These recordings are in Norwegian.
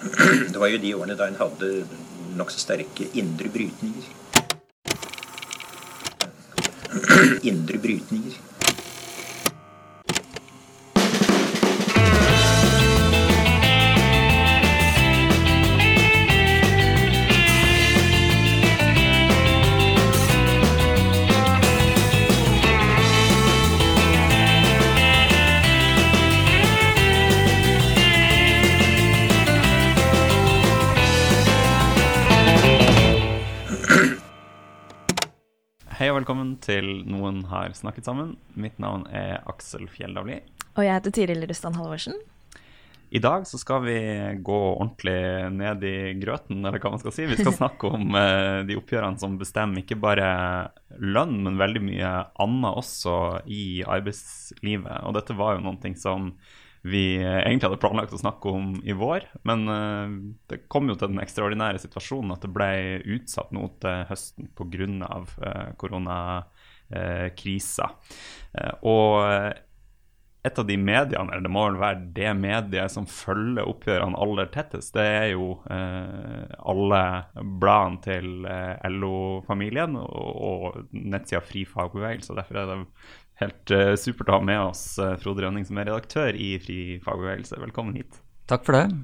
Det var jo de årene da en hadde nok så sterke indre brytninger. Indre brytninger. Hei og velkommen til Noen har snakket sammen. Mitt navn Aksel Fjelldavli. Og jeg heter Tiril Rustan Halvorsen. I dag så skal vi gå ordentlig ned i grøten, eller hva man skal si. Vi skal snakke om de oppgjørene som bestemmer ikke bare lønn, men veldig mye annet også i arbeidslivet. Og dette var jo noe som vi egentlig hadde planlagt å snakke om i vår, men det kom jo til den ekstraordinære situasjonen at det ble utsatt nå til høsten på grunn av koronakrisa. Og et av de mediene, eller det må vel være det mediet som følger oppgjørene aller tettest, det jo alle bladene til LO-familien og nettsida Fri Fagbevegelse, og derfor det helt supert å ha med oss Frode Rønning som redaktør i Fri Fagbevegelse. Velkommen hit. Takk for det.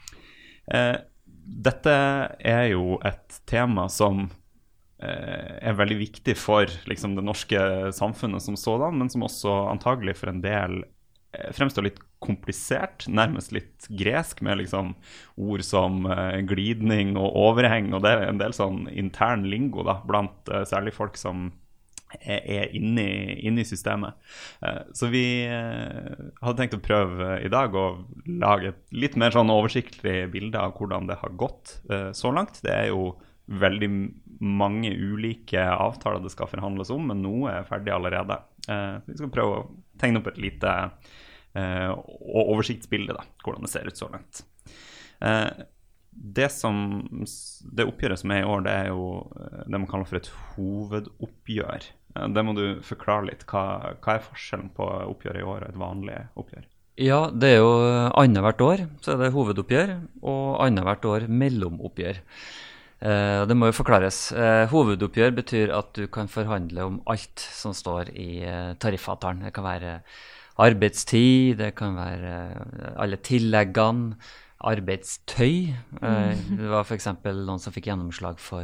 Dette jo et tema som veldig viktig for liksom, det norske samfunnet som sådan, men som også antagelig for en del fremstår litt komplisert, nærmest litt gresk, med liksom, ord som glidning og overheng, og det en del sånn intern lingo da, blant særlig folk som inne i systemet. Så vi hadde tenkt å prøve i dag å lage et litt mer sånn oversiktlig bilde av hvordan det har gått så langt. Det jo veldig mange ulike avtaler det skal forhandles om, men noe ferdig allerede. Vi skal prøve å tegne opp et lite oversiktsbilde da, hvordan det ser ut så langt. Det oppgjøret som i år, det jo det man kaller for et hovedoppgjør. Det må du forklare litt. Hva forskjellen på oppgjøret i år og et vanlig oppgjør? Ja, det jo annethvert år, så det hovedoppgjør, og annethvert år mellomoppgjør. Det må jo forklares. Hovedoppgjør betyr at du kan forhandle om alt som står i tariffavtalen. Det kan være arbeidstid, det kan være alle tilleggene, arbeidstøy. Det var for eksempel noen som fikk gjennomslag for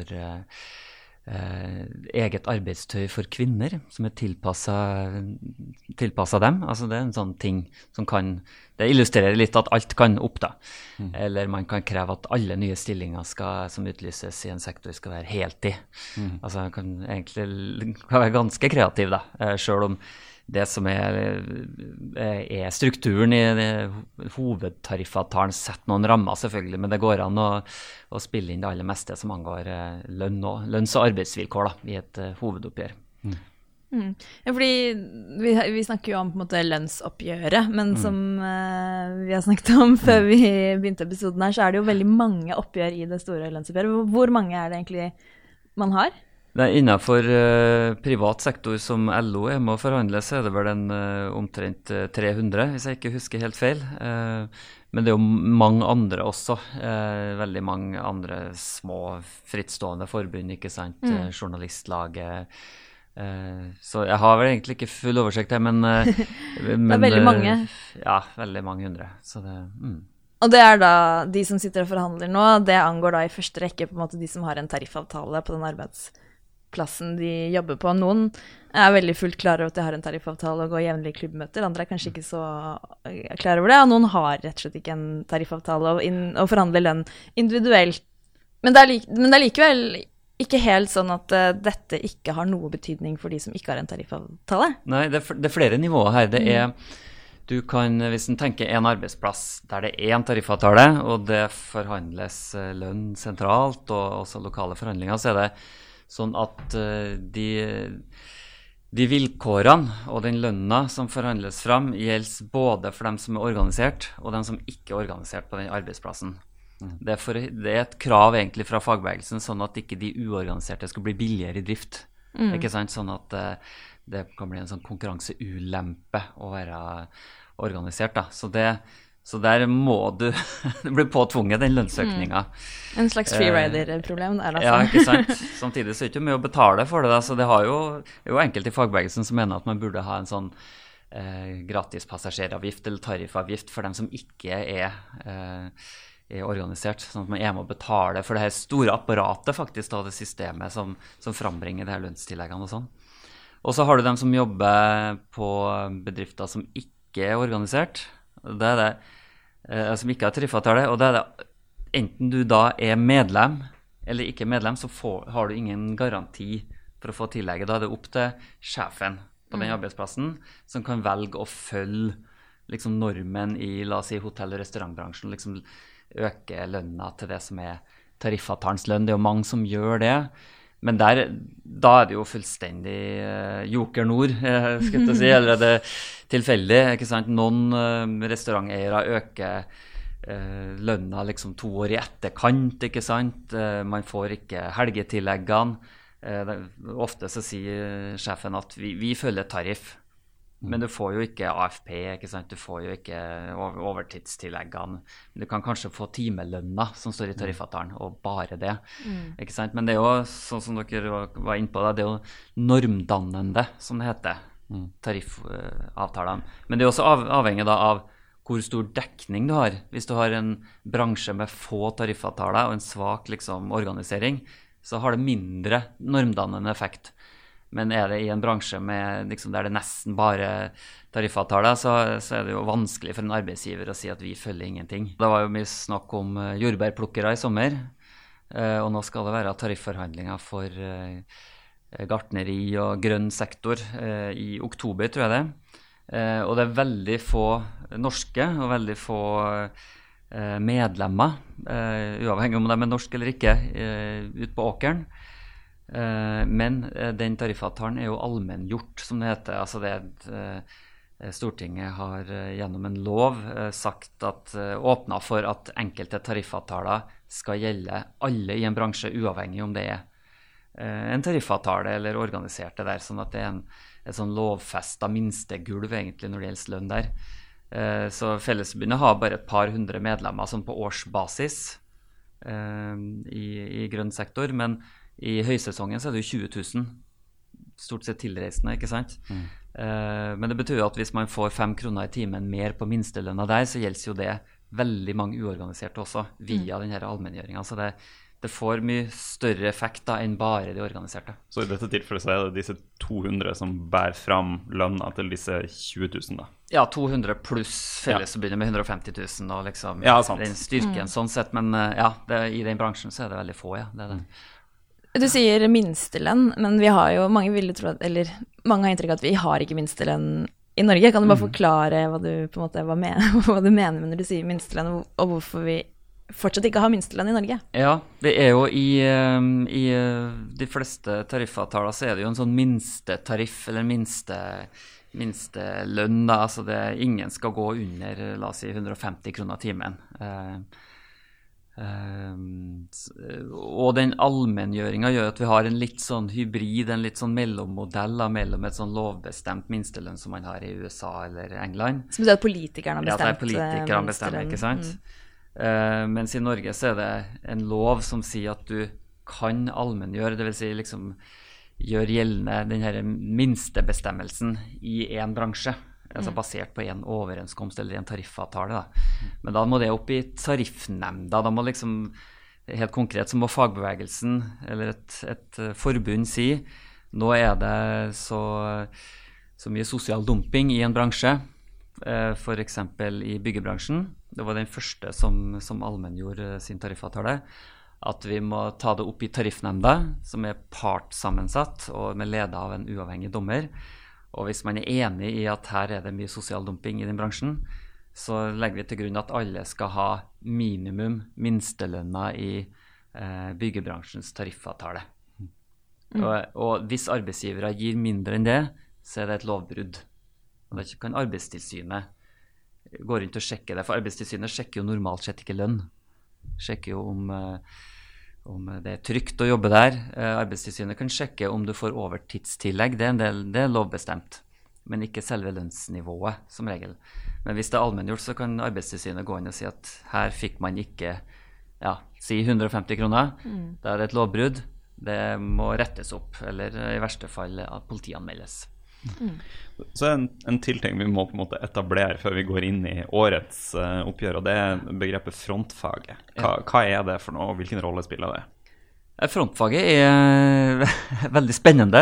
eget arbeidstøy for kvinner, som tilpasset dem. Altså det en sånn ting som det illustrerer litt at alt kan opp da. Eller man kan kreve at alle nye stillinger som utlyses i en sektor skal være heltid. Altså kan egentlig være ganske kreativ da, selv om det som strukturen i hovedtariffavtalen setter noen rammer selvfølgelig, men det går an å spille inn det aller meste som angår lønns- og arbeidsvilkår da, i et hovedoppgjør. Ja, fordi vi snakker jo om på en måte lønnsoppgjøret, men som vi har snakket om før vi begynte episoden her, så det jo veldig mange oppgjør i det store lønnsoppgjøret. Hvor mange det egentlig man har? Innenfor privat sektor som LO med å forhandle, så det vel omtrent 300, hvis jeg ikke husker helt feil. Men det jo mange andre også, veldig mange andre små frittstående forbund, ikke sant? Journalistlaget. Så jeg har vel egentlig ikke full oversikt her, men det veldig mange. Ja, veldig mange hundre. Så det, Og det da de som sitter og forhandler nå, det angår da i første rekke på en måte de som har en tariffavtale på den arbeidsplassen de jobber på. Noen veldig fullt klar over at de har en tariffavtale og går jevnlig i klubbmøter, andre kanskje ikke så klar over det, og noen har rett og slett ikke en tariffavtale og forhandler lønn individuelt. Men det likevel ikke helt sånn at dette ikke har noe betydning for de som ikke har en tariffavtale? Nei, det flere nivåer her. Det du kan, hvis du tenker en arbeidsplass der det en tariffavtale, og det forhandles lønn sentralt, og også lokale forhandlinger, så det sånn at de vilkårene og den lønna som forhandles fram gjelder både for dem som organisert og dem som ikke organisert på den arbeidsplassen. Det et krav egentlig fra fagbevegelsen, sånn at ikke de uorganiserte skal bli billigere i drift. Ikke sant? Sånn at det kan bli en sånn konkurranseulempe å være organisert da. Så Så der må du bli påtvunget den lønnsøkningen. En slags freerider-problem der, altså. Ja, ikke sant? Samtidig så er det ikke mye å betale for det, da. Så det er jo enkelte i fagbevegelsen som mener at man burde ha en sånn gratis passasjeravgift eller tariffavgift for dem som ikke er organisert, sånn at man er med å betale for det her store apparatet faktisk da, det systemet som frambringer det her lønnstilleggene og sånn. Og så har du dem som jobber på bedrifter som ikke er organisert, det er det, som ikke har tariffavtale, og det er det, enten du da er medlem eller ikke medlem, så har du ingen garanti for å få tillegget. Da er det opp til sjefen på den arbeidsplassen som kan velge å følge liksom, normen i, la oss si, hotell- og restaurantbransjen, liksom øke lønna til det som er tariffavtalens lønn. Det er jo mange som gjør det, men da er det jo fullstendig joker nord, skal jeg si, eller er det tilfeldig, ikke sant? Noen restauranteiere øker lønna liksom 2 år i etterkant, ikke sant? Man får ikke helgetilleggene. Ofte så sier sjefen at vi følger tariff, men du får jo ikke AFP, ikke sant? Du får jo ikke overtidstilleggene. Du kan kanskje få timelønna som står i tariffavtalen, og bare det. Ikke sant? Men det er jo, sånn som dere var inne på, det er jo normdannende, som det heter, tariffavtalene. Men det er også avhengig da av hvor stor dekning du har. Hvis du har en bransje med få tariffavtaler og en svak liksom, organisering, så har det mindre normdannende effekt. Men er det i en bransje med, liksom, der det nesten bare tariffavtaler, så er det jo vanskelig for en arbeidsgiver å si at vi følger ingenting. Det var jo mye snakk om jordbærplukkere i sommer, og nå skal det være tarifforhandlinger for gartneri og grønn sektor i oktober, tror jeg det. Og det er veldig få norske og veldig få medlemmer, uavhengig om de er norske eller ikke, ut på åkeren. Men den tariffavtalen er jo allmenngjort, som det heter. Altså Stortinget har gjennom en lov sagt at åpnet for at enkelte tariffavtaler skal gjelde alle i en bransje, uavhengig om det er en tariffavtale eller organiserte der, sånn at det er et sånn lovfestet minstegulv egentlig når det gjelder lønn der. Så Fellesforbundet har bare et par hundre medlemmer sånn på årsbasis i grønn sektor, men i høysesongen så er det jo 20 000 stort sett tilreisende, ikke sant? Men det betyr jo at hvis man får 5 kroner i timen mer på minstelønna der, så gjelder jo det veldig mange uorganiserte også, via denne allmenngjøringen. Så det får mye større effekt da enn bare de organiserte. Så i dette tilfellet så er det disse 200 som bærer fram lønna til disse 20 000 da? Ja, 200 pluss Fellesforbundet med 150 000 og liksom den styrken sånn sett, men i den bransjen så er det veldig få, det er det. Du sier minstelønn, men vi har jo, mange har inntrykk av at vi har ikke minstelønn i Norge. Kan du bare forklare hva du på en måte hva du mener når du sier minstelønn, og hvorfor vi fortsatt ikke har minstelønn i Norge? Ja, det er jo i de fleste tariffavtaler så er det jo en sånn minstetariff, eller minstelønn da, altså ingen skal gå under, la oss si, 150 kroner timen. Og den allmenngjøringen gjør at vi har en litt sånn hybrid, en litt sånn mellommodell mellom et sånn lovbestemt minstelønn som man har i USA eller England. Som betyr at politikerne har bestemt? Ja, politikerne bestemmer, ikke sant? Mens i Norge så er det en lov som sier at du kan allmenngjøre, det vil si liksom gjør gjeldende denne minstebestemmelsen i en bransje. Altså basert på en overenskomst eller en tariffavtale. Da. Men da må det opp i tariffnemnda. Da må liksom, helt konkret så må fagbevegelsen eller et forbund si nå er det så mye sosial dumping i en bransje, for eksempel i byggebransjen. Det var den første som allmenngjorde sin tariffavtale. At vi må ta det opp i tariffnemnda, som er partsammensatt og med ledet av en uavhengig dommer. Og hvis man er enig i at her er det mye sosial dumping i den bransjen, så legger vi til grunn at alle skal ha minimum minstelønna i byggebransjens tariffavtale. Og hvis arbeidsgivere gir mindre enn det, så er det et lovbrudd. Og da kan Arbeidstilsynet gå rundt og sjekke det, for Arbeidstilsynet sjekker jo normalt sett ikke lønn. Sjekker jo om det er trygt å jobbe der. Arbeidstilsynet kan sjekke om du får overtidstillegg. Det er lovbestemt. men ikke selve lønnsnivået, som regel. Men hvis det allmenngjort, så kan Arbeidstilsynet gå inn og si at her fikk man ikke, si 150 kroner. Da det et lovbrudd. Det må rettes opp, eller i verste fall at politianmeldes. Så en tilting vi må på en måte etablere før vi går inn i årets oppgjør, og det begrepet frontfaget. Hva det for noe, og hvilken rolle spiller det? Frontfaget veldig spennende.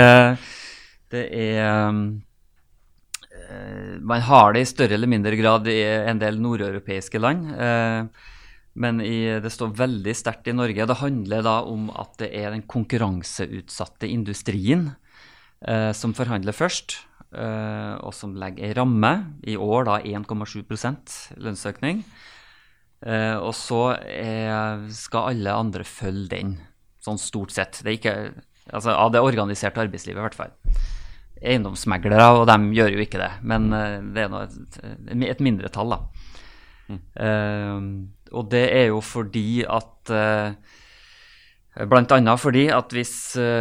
Man har det i større eller mindre grad i en del nordeuropeiske land, men det står veldig sterkt i Norge. Det handler da om at det den konkurranseutsatte industrien som forhandler først, og som legger en ramme, i år da 1,7% lønnsøkning. Og så skal alle andre følge den, sånn stort sett. Det ikke, altså av det organiserte arbeidslivet i hvert fall. Eiendomsmeglere, og de gjør jo ikke det, men det nå et mindretall da. Og det jo fordi at, blant annet fordi at hvis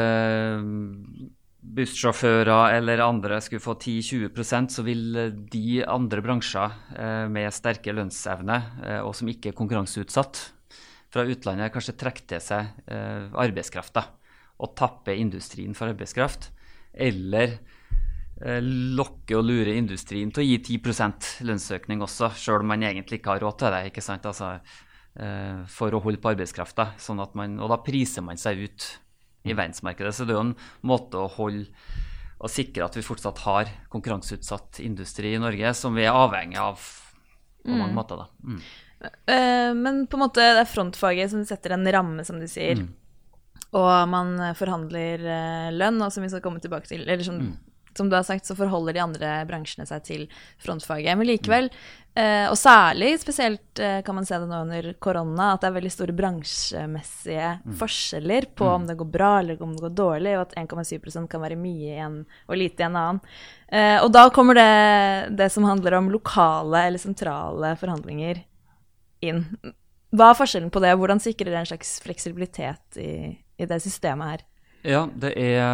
bussjåfører eller andre skulle få 10-20%, så vil de andre bransjer med sterke lønnsevne, og som ikke konkurranseutsatt fra utlandet, kanskje trekke til seg arbeidskraft da, og tappe industrien for arbeidskraft, eller lokke og lure industrien til å gi 10% lønnsøkning også, selv om man egentlig ikke har råd til det, ikke sant? Altså, for å holde på arbeidskraft da, sånn at og da priser man seg ut i verdensmarkedet. Så det jo en måte å holde og sikre at vi fortsatt har konkurranseutsatt industri i Norge, som vi avhengig av på mange måter da. Men på en måte det frontfaget som setter en ramme, som du sier, og man forhandler lønn, og som vi skal komme tilbake til, eller som du har sagt, så forholder de andre bransjene seg til frontfaget. Men likevel, og særlig spesielt kan man se det nå under korona, at det veldig store bransjemessige forskjeller på om det går bra eller om det går dårlig, og at 1,7% kan være mye i en og lite i en annen. Og da kommer det som handler om lokale eller sentrale forhandlinger inn. Hva forskjellen på det, og hvordan sikrer det en slags fleksibilitet i det systemet her? Ja, det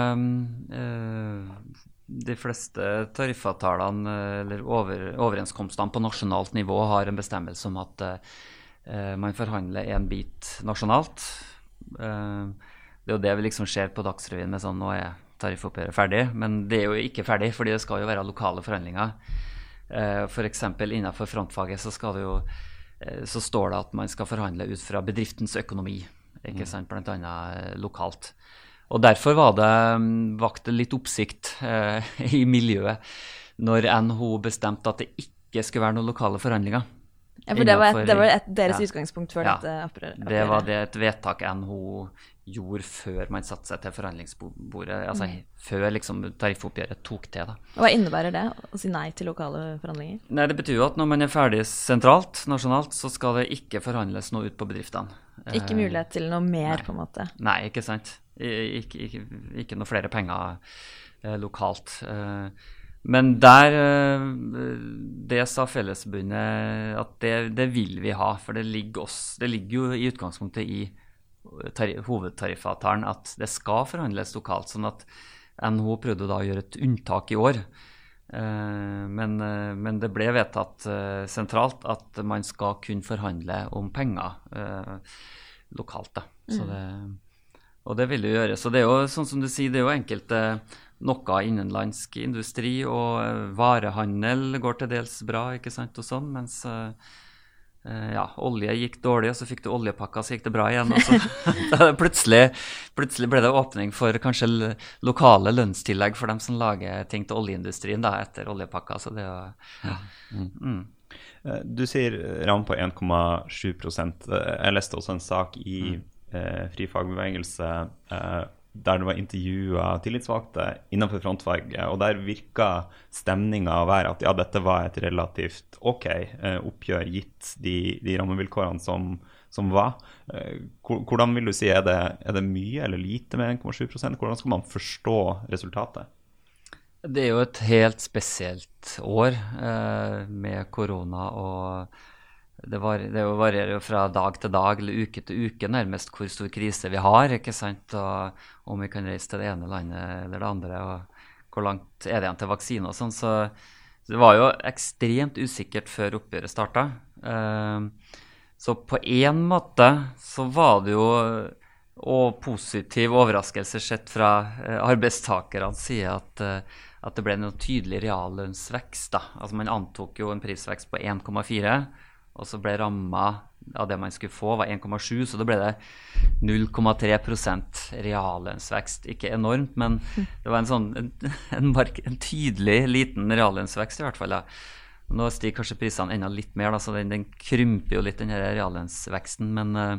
de fleste tariffavtalene eller overenskomstene på nasjonalt nivå har en bestemmelse om at man forhandler en bit nasjonalt. Det jo det vi liksom ser på Dagsrevyen med sånn, nå tariffoppgjøret ferdig, men det jo ikke ferdig, fordi det skal jo være lokale forhandlinger. For eksempel innenfor frontfaget så står det at man skal forhandle ut fra bedriftens økonomi, ikke sant, blant annet lokalt. Og derfor vakte litt oppsikt i miljøet når NHO bestemte at det ikke skulle være noen lokale forhandlinger. Ja, for det var deres utgangspunkt for dette opprøret. Det var et vedtak NHO gjorde før man satte seg til forhandlingsbordet, altså før liksom tariffoppgjøret tok til da. Hva innebærer det, å si nei til lokale forhandlinger? Nei, det betyr jo at når man ferdig sentralt, nasjonalt, så skal det ikke forhandles noe ut på bedriftene. Ikke mulighet til noe mer, på en måte? Nei, ikke sant. Ikke noe flere penger lokalt. Men det sa Fellesforbundet at det vil vi ha, for det ligger jo i utgangspunktet i hovedtariffavtalen at det skal forhandles lokalt, sånn at NHO prøvde da å gjøre et unntak i år. Men det ble vedtatt sentralt at man skal kunne forhandle om penger lokalt da. Og det vil det gjøre. Så det jo, sånn som du sier, det jo enkelte noe innenlandsk industri, og varehandel går til dels bra, ikke sant, og sånn, mens olje gikk dårlig, og så fikk du oljepakka, så gikk det bra igjen, og så plutselig ble det åpning for kanskje lokale lønnstillegg for dem som lager ting til oljeindustrien da, etter oljepakka, så det Du sier ram på 1,7%. Jeg leste også en sak i Fri Fagbevegelse der det var intervjuet tillitsvalgte innenfor frontfaget, og der virket stemningen å være at dette var et relativt oppgjør gitt de rammevilkårene som var. Hvordan vil du si, det mye eller lite med 1,7%? Hvordan skal man forstå resultatet? Det jo et helt spesielt år med korona, og det varierer jo fra dag til dag eller uke til uke nærmest hvor stor krise vi har, ikke sant? Og om vi kan reise til det ene landet eller det andre og hvor langt er det igjen til vaksine og sånn, så det var jo ekstremt usikkert før oppgjøret startet. Så på en måte så var det jo og positiv overraskelse sett fra arbeidstakernes side at det ble noe tydelig reallønnsvekst da. Altså man antok jo en prisvekst på 1,4, og så ble rammet av det man skulle få var 1,7, så da ble det 0,3% reallønnsvekst. Ikke enormt, men det var en tydelig liten reallønnsvekst i hvert fall. Ja. Nå stiger kanskje prisene enda litt mer, da, så den krymper jo litt den her reallønnsveksten,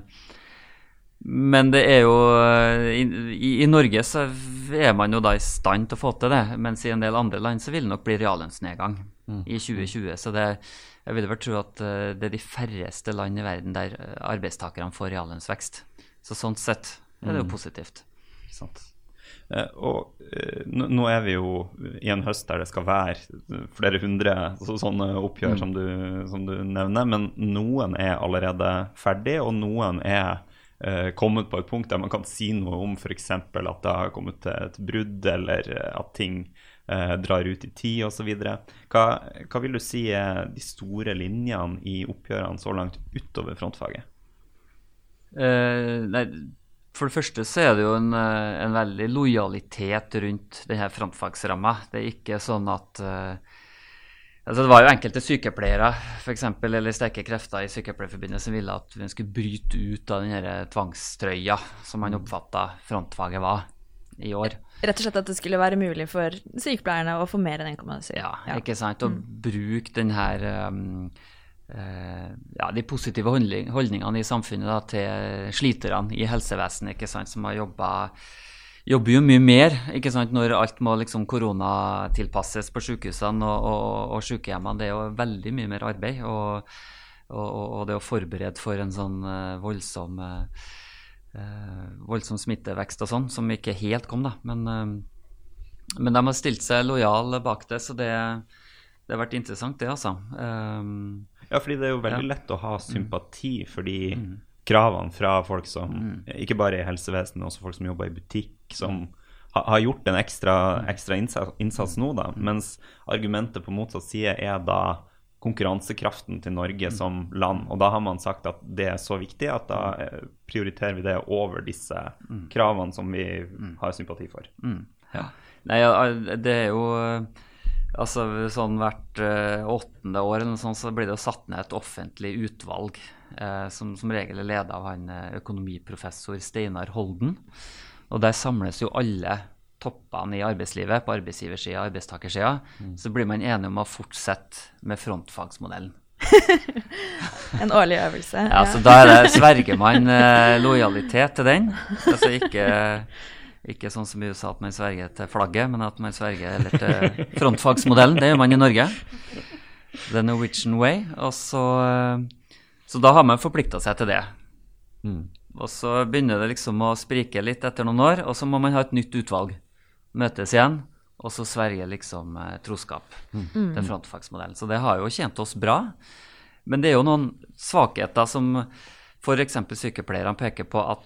men det er jo i Norge så er man jo da i stand til å få til det, mens i en del andre land så vil det nok bli reallønnsnedgang i 2020, så jeg vil vel tro at det er de færreste land i verden der arbeidstakerne får reallønnsvekst. Så sånn sett er det jo positivt. Sant. Og nå er vi jo i en høst der det skal være flere hundre sånne oppgjør som du nevner, men noen er allerede ferdig, og noen er kommet på et punkt der man kan si noe om for eksempel at det har kommet til et brudd, eller at ting drar ut i tid og så videre. Hva vil du si er de store linjene i oppgjørene så langt utover frontfaget? Nei, for det første så er det jo en veldig lojalitet rundt denne frontfagsrammet. Det er ikke sånn at altså det var jo enkelte sykepleiere for eksempel, eller sterke krefter i sykepleierforbundet som ville at vi skulle bryte ut av denne tvangstrøya som man oppfattet frontfaget var i år. Rett og slett at det skulle være mulig for sykepleierne å få mer enn 1,7. Ja, ikke sant? Å bruke den her, de positive holdningene i samfunnet da, til sliterne i helsevesenet, ikke sant? Som har jobber jo mye mer, ikke sant? Når alt må liksom koronatilpasses på sykehusene og sykehjemmene. Det er jo veldig mye mer arbeid, og det å forberede for en sånn voldsom smittevekst og sånn, som ikke helt kom da, men de har stilt seg lojal bak det, så det har vært interessant det, altså. Ja, fordi det er jo veldig lett å ha sympati for de kravene fra folk som, ikke bare i helsevesenet, men også folk som jobber i butikk, som har gjort en ekstra innsats nå da, mens argumentet på motsatt side er da konkurransekraften til Norge som land, og da har man sagt at det er så viktig at da prioriterer vi det over disse kravene som vi har sympati for. Ja. Nei, det er jo altså sånn hvert 8. år eller noe sånt, så blir det jo satt ned et offentlig utvalg som regel er ledet av han økonomiprofessor Steinar Holden, og der samles jo alle toppene i arbeidslivet, på arbeidsgiversiden og arbeidstakersiden, så blir man enige om å fortsette med frontfagsmodellen. En årlig øvelse. Ja, så da sverger man lojalitet til den. Altså ikke sånn som i USA at man sverger til flagget, men at man sverger til frontfagsmodellen. Det gjør man i Norge. The Norwegian Way. Og så da har man forpliktet seg til det. Og så begynner det liksom å sprike litt etter noen år, og så må man ha et nytt utvalg. Møtes igjen, og så sverger liksom troskap til frontfagsmodellen. Så det har jo tjent oss bra. Men det er jo noen svakheter som for eksempel sykepleierne peker på at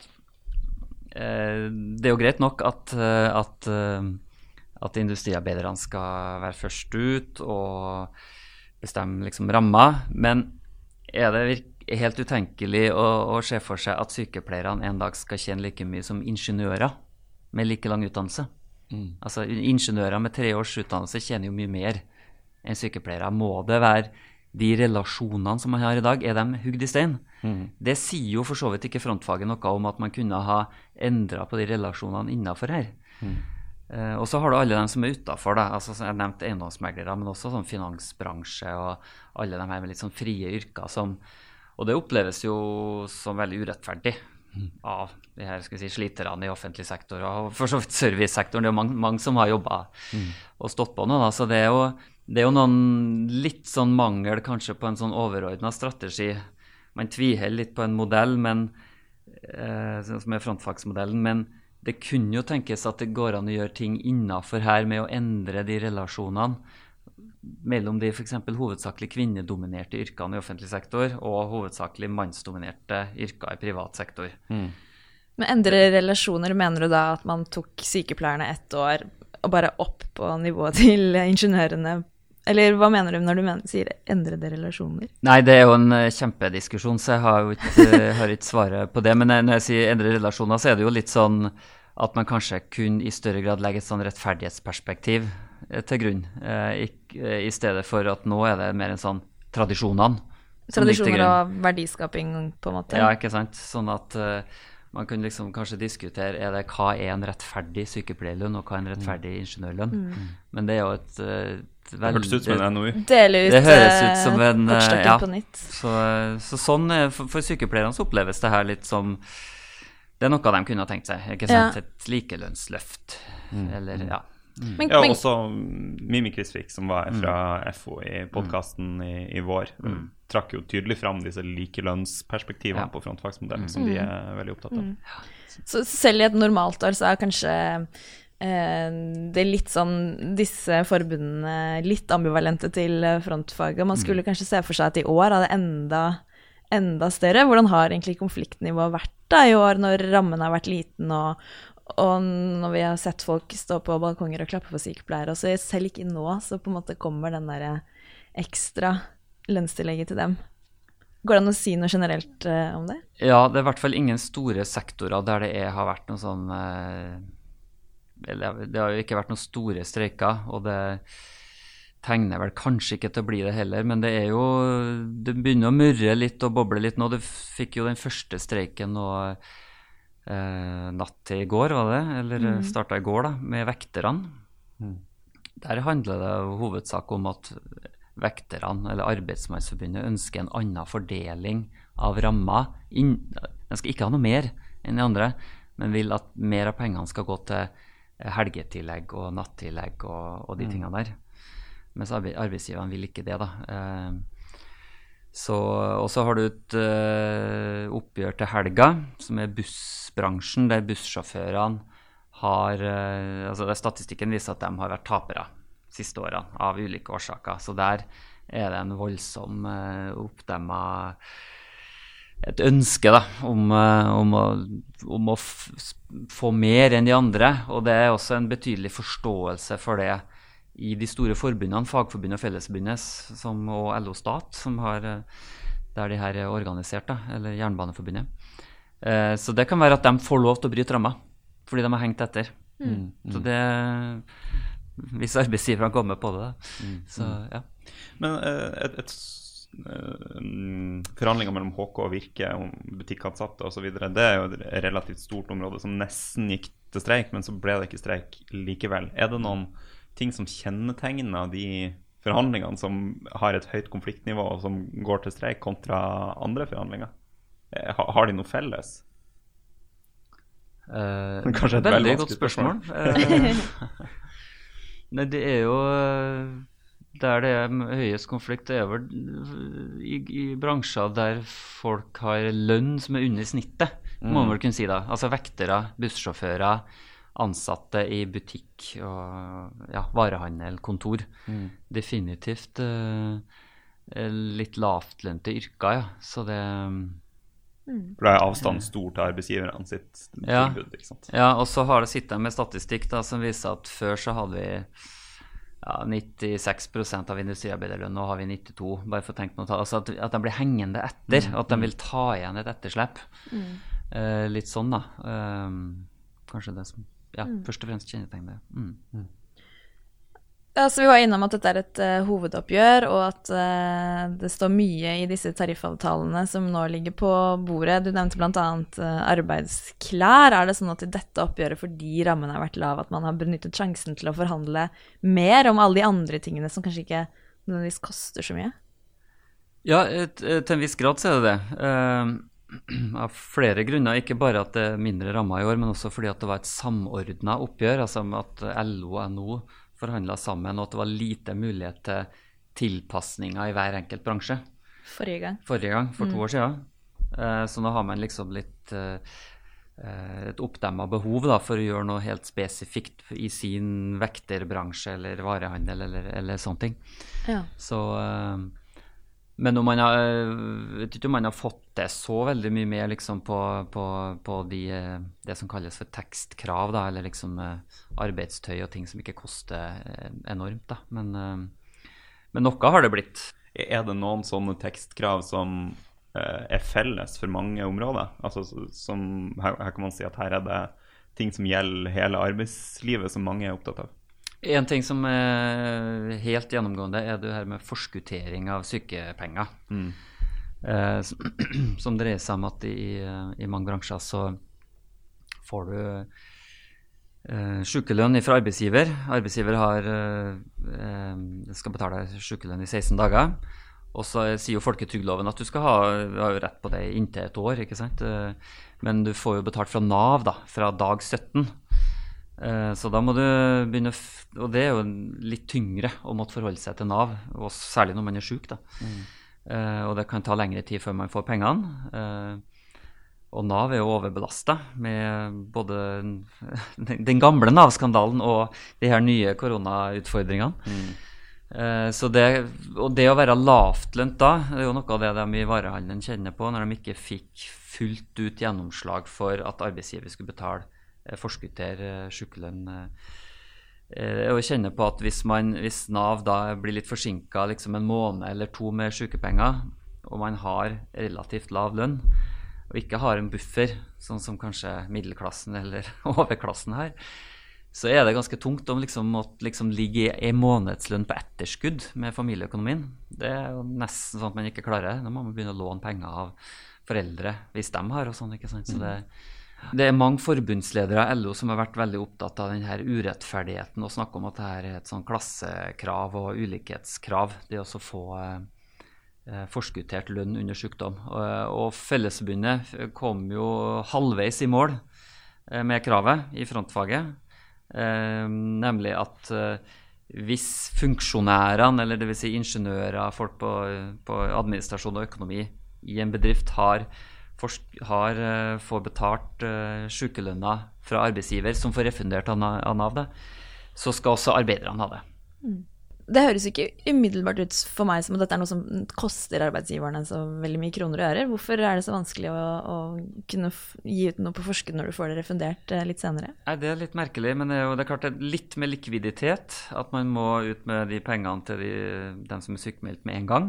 det er jo greit nok at industriarbeiderne skal være først ut og bestemme liksom rammer, men er det helt utenkelig å se for seg at sykepleierne en dag skal tjene like mye som ingeniører med like lang utdannelse? Altså ingeniører med 3 års utdannelse tjener jo mye mer enn sykepleiere. Må det være de relasjonene som man har i dag, er de hugd i stein? Det sier jo for så vidt ikke frontfaget noe om at man kunne ha endret på de relasjonene innenfor her. Og så har du alle dem som er utenfor da, altså jeg nevnte eiendomsmeglere, men også sånn finansbransje og alle de her med litt sånn frie yrker og det oppleves jo som veldig urettferdig av de her skal vi si, sliterne i offentlig sektor og for så vidt servicesektoren. Det er jo mange som har jobbet og stått på nå da, så det er jo noen litt sånn mangel kanskje på en sånn overordnet strategi. Man tviholder litt på en modell, men som er frontfagsmodellen, men det kunne jo tenkes at det går an å gjøre ting innenfor her med å endre de relasjonene mellom de for eksempel hovedsakelig kvinnedominerte yrkene i offentlig sektor og hovedsakelig mannsdominerte yrker i privat sektor. Men endre relasjoner, mener du da at man tok sykepleierne 1 år og bare opp på nivået til ingeniørene? Eller hva mener du når du sier endrede relasjoner? Nei, det er jo en kjempediskusjon, så jeg har ikke svaret på det. Men når jeg sier endrede relasjoner, så er det jo litt sånn at man kanskje kun i større grad legger et sånn rettferdighetsperspektiv til grunn, i stedet for at nå er det mer en sånn tradisjonene. Tradisjoner og verdiskaping på en måte. Ja, ikke sant? Sånn at man kan liksom kanskje diskutere hva er en rettferdig sykepleierlønn og hva er en rettferdig ingeniørlønn. Men det er jo et det hørtes ut som en NOU. Det høres ut som en ja. På nytt. Så sånn for sykepleierne så oppleves det her litt som det er noe de kunne ha tenkt seg, ikke sant? Ja. Et likelønnsløft, eller ja. Ja, også Mimi Krisvik, som var fra FO i podcasten i vår, trakk jo tydelig fram disse likelønnsperspektivene på frontfagsmodellen, som de er veldig opptatt av. Så selv i et normalt år så er kanskje det er litt sånn, disse forbundene litt ambivalente til frontfaget. Man skulle kanskje se for seg at i år er det enda større. Hvordan har egentlig konfliktnivået vært da i år, når rammen har vært liten, og når vi har sett folk stå på balkonger og klappe for sykepleiere, og så selv ikke nå, så på en måte kommer den der ekstra lønnstillegget til dem. Går det an å si noe generelt om det? Ja, det er i hvert fall ingen store sektorer der det har vært noe sånn det har jo ikke vært noen store streiker, og det tegner vel kanskje ikke til å bli det heller, men det begynner å murre litt og boble litt nå. Du fikk jo den første streiken nå natt til i går, var det? Eller startet i går da, med vekterne. Der handler det i hovedsak om at vekterne, eller Arbeidsmannsforbundet, ønsker en annen fordeling av rammer. De skal ikke ha noe mer enn de andre, men vil at mer av pengene skal gå til helgetillegg og nattillegg og de tingene der. Mens arbeidsgiverne vil ikke det da. Og så har du et oppgjør til helga, som er bussbransjen, der bussjåførene har, der statistikken viser at de har vært tapere siste årene av ulike årsaker. Så der er det en voldsom oppdemmet et ønske da, om å få mer enn de andre, og det er også en betydelig forståelse for det i de store forbundene, Fagforbundet og Fellesforbundet, og LO Stat, der de her er organisert, da, eller Jernbaneforbundet. Så det kan være at de får lov til å bryte rammer, fordi de har hengt etter. Så det, hvis arbeidsgiverne kommer på det, da. Så, ja. Men forhandlinger mellom HK og Virke om butikkansatte og så videre, det er jo et relativt stort område som nesten gikk til streik, men så ble det ikke streik likevel. Er det noen ting som kjennetegner de forhandlingene som har et høyt konfliktnivå og som går til streik kontra andre forhandlinger? Har de noe felles? Kanskje et veldig godt spørsmål. Nei, det er jo der det er høyest konflikt, det er vel i bransjer der folk har lønn som er under snittet, må man vel kunne si da. Altså vektere, bussjåfører, ansatte i butikk og varehandel, kontor. Definitivt litt lavtlønte yrker, ja. Så det For da er avstanden stor til arbeidsgiverne sitt tilbud, ikke sant? Ja, og så har det sittet med statistikk da, som viser at før så hadde vi 96% av industriarbeiderlønn, nå har vi 92%, bare for å tenke noe, altså at de blir hengende etter, at de vil ta igjen et etterslepp. Litt sånn da. Kanskje det som, først og fremst kjennetegner det. Så vi var innom at dette er et hovedoppgjør, og at det står mye i disse tariffavtalene som nå ligger på bordet. Du nevnte blant annet arbeidsklær. Er det sånn at i dette oppgjøret, fordi rammen har vært lav, at man har benyttet sjansen til å forhandle mer om alle de andre tingene som kanskje ikke nødvendigvis koster så mye? Ja, til en viss grad så er det det. Av flere grunner, ikke bare at det er mindre rammer i år, men også fordi at det var et samordnet oppgjør, altså at LO og NHO forhandlet sammen, og at det var lite mulighet til tilpasninger i hver enkelt bransje. Forrige gang, for 2 år siden. Så nå har man liksom litt et oppdemmet behov da, for å gjøre noe helt spesifikt i sin vekterbransje, eller varehandel, eller sånne ting. Ja. Så, men om man har, vet ikke om man har fått lette så veldig mye mer liksom på det som kalles for tekstkrav, da, eller liksom arbeidstøy og ting som ikke koster enormt, da. Men noe har det blitt. Er det noen sånne tekstkrav som felles for mange områder? Altså, her kan man si at her er det ting som gjelder hele arbeidslivet som mange er opptatt av. En ting som er helt gjennomgående det her med forskuttering av sykepenger. Som dreier seg om at i mange bransjer så får du sykelønn fra arbeidsgiver. Arbeidsgiver skal betale sykelønn i 16 dager. Og så sier jo folketrygdloven at du har jo rett på det inntil et år, ikke sant? Men du får jo betalt fra NAV da, fra dag 17. Så da må du begynne, og det er jo litt tyngre å måtte forholde seg til NAV, og særlig når man er syk da. Og det kan ta lengre tid før man får pengene. Og NAV er jo overbelastet med både den gamle NAV-skandalen og de her nye koronautfordringene. Så det å være lavtlønt da, det er jo noe av det de i varehandelen kjenner på når de ikke fikk fullt ut gjennomslag for at arbeidsgiver skulle forskuttere sykelønn. Og jeg kjenner på at hvis NAV da blir litt forsinket liksom en måned eller 2 med sykepenger, og man har relativt lav lønn, og ikke har en buffer, sånn som kanskje middelklassen eller overklassen her, så er det ganske tungt om måtte ligge i månedslønn på etterskudd med familieøkonomien. Det er jo nesten sånn at man ikke klarer. Da må man begynne å låne penger av foreldre hvis de har og sånn, ikke sant? Så det er mange forbundsledere av LO som har vært veldig opptatt av denne urettferdigheten og snakker om at dette er et sånn klassekrav og ulikhetskrav, det å få forskuttert lønn under sykdom. Og Fellesforbundet kom jo halvveis i mål med kravet i frontfaget. Nemlig at hvis funksjonærene, eller det vil si ingeniører, folk på administrasjon og økonomi i en bedrift får betalt sykelønna fra arbeidsgiver som får refundert av NAV det, så skal også arbeiderne ha det. Det høres ikke umiddelbart ut for meg som at dette er noe som koster arbeidsgiverne så veldig mye kroner og ører. Hvorfor er det så vanskelig å kunne gi ut noe på forskudd når du får det refundert litt senere? Det er litt merkelig, men det er klart det er litt med likviditet, at man må ut med de pengene til dem som er sykemeldt med en gang,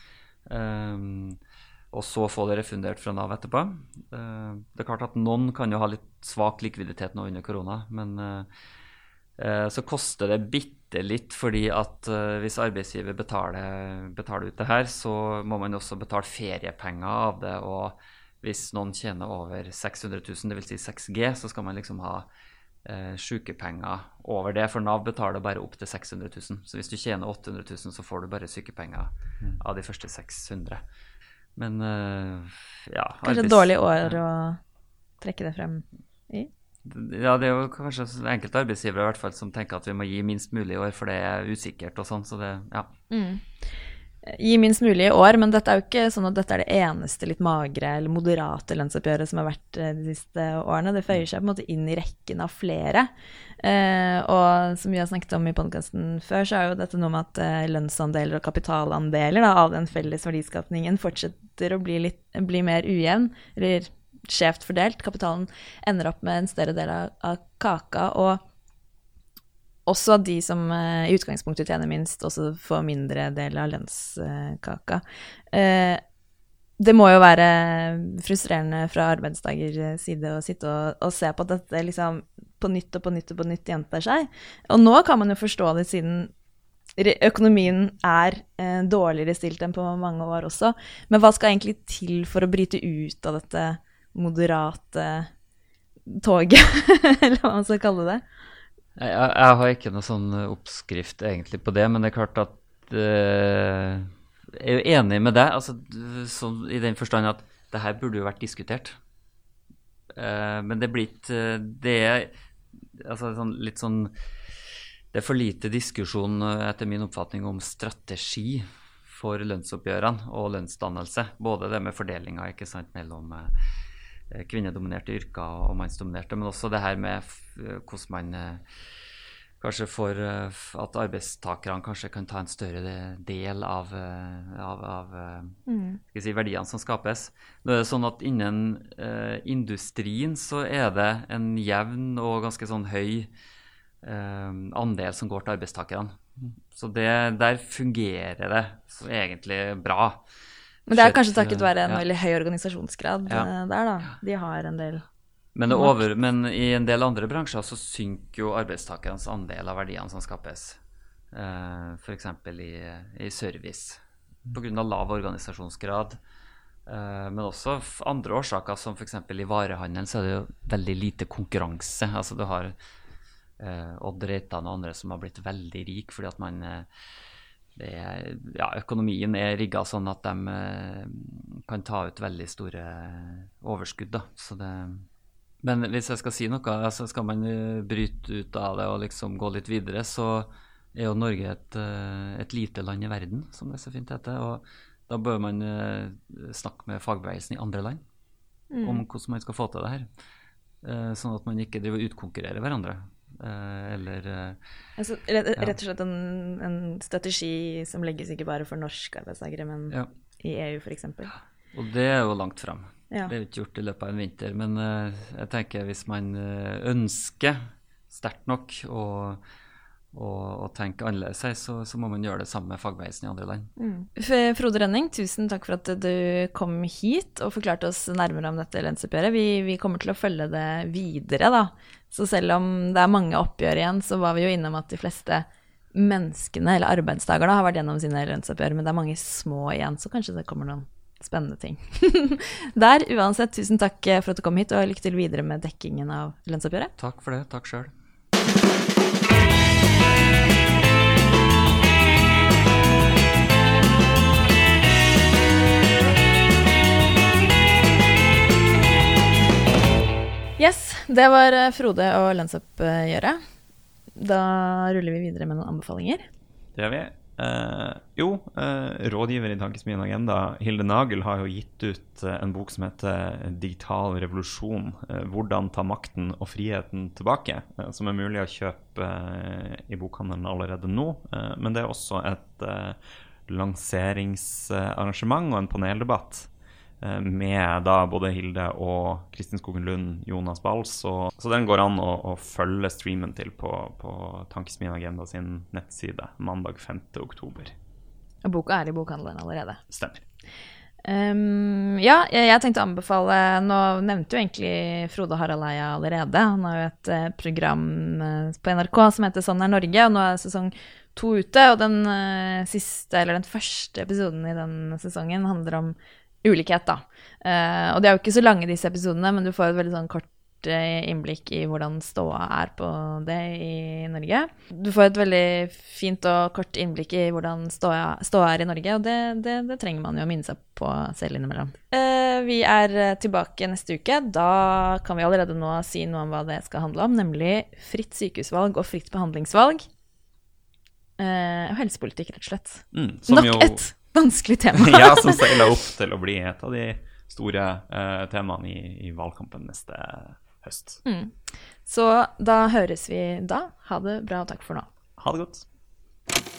og så få det refundert fra NAV etterpå. Det er klart at noen kan jo ha litt svak likviditet nå under korona, men så koster det bitte litt, fordi at hvis arbeidsgiver betaler ut det her, så må man også betale feriepenger av det, og hvis noen tjener over 600 000, det vil si 6G, så skal man ha sykepenger over det, for NAV betaler bare opp til 600 000. Så hvis du tjener 800 000, så får du bare sykepenger av de første 600. Men kanskje et dårlig år å trekke det frem i? Ja, det er jo kanskje enkelte arbeidsgivere i hvert fall som tenker at vi må gi minst mulig i år, for det er usikkert og sånn, så det, ja. Gi minst mulig i år, men dette er jo ikke sånn at dette er det eneste litt magre eller moderate lønnsoppgjøret som har vært de siste årene. Det føyer seg på en måte inn i rekken av flere. Og som vi har snakket om i podcasten før, så er jo dette noe med at lønnsandeler og kapitalandeler da, av den felles verdiskapningen fortsetter å bli mer ujevn, eller skjevt fordelt. Kapitalen ender opp med en større del av kaka, og også at de som i utgangspunktet tjener minst, også får mindre del av lønnskaka. Det må jo være frustrerende fra arbeidstagers side å sitte og se på at dette på nytt og på nytt og på nytt gjentar seg. Og nå kan man jo forstå det, siden økonomien er dårligere stilt enn på mange år også. Men hva skal egentlig til for å bryte ut av dette moderate toget, eller hva man skal kalle det? Jeg har ikke noe sånn oppskrift egentlig på det, men det er klart at jeg er jo enig med deg, altså, i den forstand at det her burde jo vært diskutert. Men det blir ikke, det er for lite diskusjon etter min oppfatning om strategi for lønnsoppgjørene og lønnsdannelse, både det med fordelinga, ikke sant, mellom kvinnedominerte yrker og mannsdominerte, men også det her med hvordan man kanskje for at arbeidstakerne kanskje kan ta en større del av skal jeg si, verdiene som skapes. Nå er det sånn at innen industrien så er det en jevn og ganske sånn høy andel som går til arbeidstakerne. Så der fungerer det så egentlig bra. Men det er kanskje takket være en veldig høy organisasjonsgrad der da. De har en del... Men i en del andre bransjer så synker jo arbeidstakernes andel av verdiene som skapes. For eksempel i service, på grunn av lav organisasjonsgrad. Men også andre årsaker, som for eksempel i varehandelen, så er det jo veldig lite konkurranse. Altså du har Odd Reitan og andre som har blitt veldig rik, fordi at økonomien er rigget sånn at de kan ta ut veldig store overskudd. Da. Så men hvis jeg skal si noe, altså skal man bryte ut av det og liksom gå litt videre, så er jo Norge et lite land i verden, som det så fint heter, og da bør man snakke med fagbevegelsen i andre land om hvordan man skal få til det her, sånn at man ikke driver og utkonkurrerer hverandre. Altså, rett og slett en strategi som legges ikke bare for norske arbeidstakere, men i EU for eksempel. Og det er jo langt frem. Det er jo ikke gjort i løpet av en vinter, men jeg tenker hvis man ønsker sterkt nok og tenker annerledes, så må man gjøre det samme med fagbevegelsen i andre land. Frode Rønning, tusen takk for at du kom hit og forklarte oss nærmere om dette lønnsoppgjøret. Vi kommer til å følge det videre da. Så selv om det er mange oppgjør igjen, så var vi jo innom at de fleste menneskene eller arbeidstakerne har vært gjennom sine lønnsoppgjør, men det er mange små igjen, så kanskje det kommer noen spennende ting. Uansett, tusen takk for at du kom hit, og lykke til videre med dekkingen av lønnsoppgjøret. Takk for det, takk selv. Yes, det var Frode og lønnsoppgjøret. Da ruller vi videre med noen anbefalinger. Det gjør vi. Rådgiver i Tankesmien Agenda, Hilde Nagel, har jo gitt ut en bok som heter Digital revolusjon, hvordan ta makten og friheten tilbake, som er mulig å kjøpe i bokhandelen allerede nå, men det er også et lanseringsarrangement og en paneldebatt med da både Hilde og Kristin Skogen Lund, Jonas Bals, så den går an å følge streamen til på Tankesmien Agenda sin nettside mandag 5. oktober. Og boka er i bokhandelen allerede. Stemmer. Jeg tenkte å anbefale, nå nevnte jo egentlig Frode Harald Eia allerede, han har jo et program på NRK som heter Sånn er Norge, og nå er sesong 2 ute, og den første episoden i den sesongen handler om ulikhet da. Og det er jo ikke så lange disse episodene, men du får et veldig sånn kort innblikk i hvordan ståa er på det i Norge. Du får et veldig fint og kort innblikk i hvordan ståa er i Norge, og det trenger man jo å minne seg på selv innimellom. Vi er tilbake neste uke. Da kan vi allerede nå si noe om hva det skal handle om, nemlig fritt sykehusvalg og fritt behandlingsvalg. Og helsepolitikk, rett og slett. Nok et vanskelig tema. Ja, som seiler opp til å bli et av de store temaene i valgkampen neste høst. Så da høres vi da. Ha det bra og takk for nå. Ha det godt.